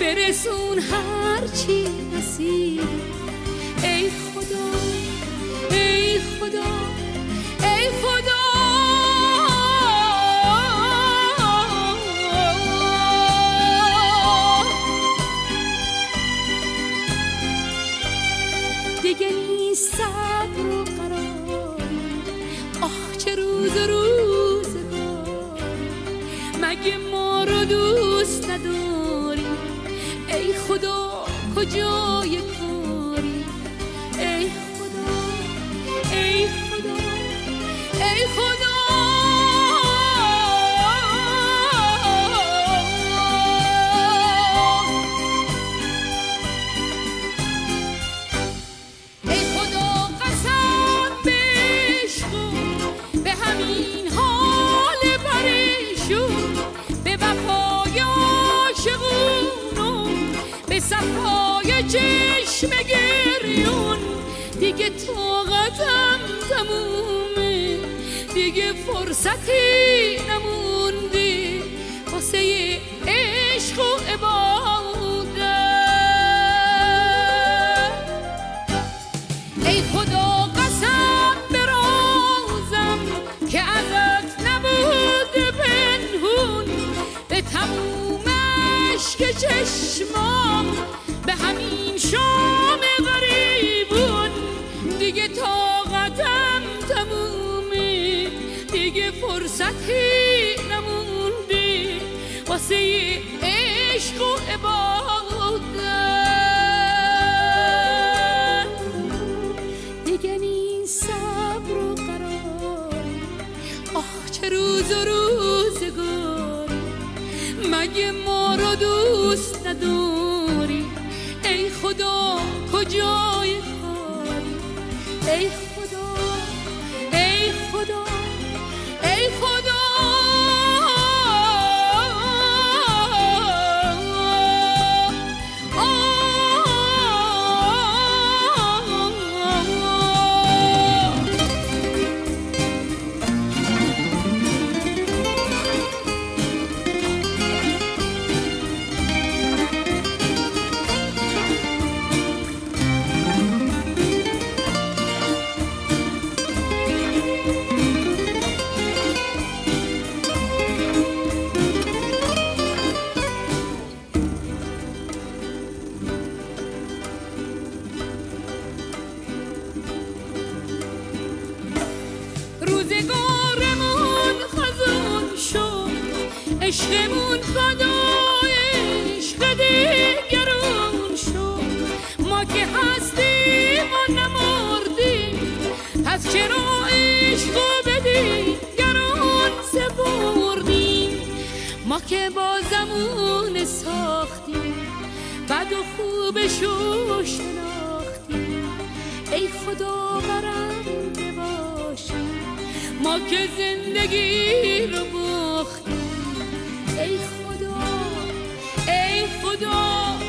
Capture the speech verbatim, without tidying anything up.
برسون هر چی نصیبه. ای خدا ای خدا ای خدا دیگه نیست صبر و قراری. آه چه روز و روزگاری، مگه ما رو دوست نداری؟ ای خدا کجای کاری؟ ای خدا ای خدا ای خدا ای خدا قسم به عشق به همین حال پریشون، به وفای عاشقون، به صفای چشم گریون. دیگه طاقتم تمومه، دیگه فرصتی نمونده واسه عشق و عبادت. ای خدا قسم به رازم که ازت نبود پنهون، به تموم عشق چشمام، به همین شام غریبون. دیگه طاقتم تمومه، دیگه فرصتی نمونده واسه عشق و عبادت. دیگه نیست صبر و قراری. آه چه روز و روزگاری، مگه ما رو دوست نداری؟ ای خدا کجای کاری؟ ای خدا ای خدا ای خدا روزگارمون خزون شد، عشقمون فدای عشق دیگرون شد. ما که هستیم و نمردیم، پس چرا عشقو به دیگرون سپردیم؟ ما که بازمون ساختیم، بد و خوبشو شناختیم. ای خدا برنده باشیم، ما که زندگی رو باختیم. ای خدا ای خدا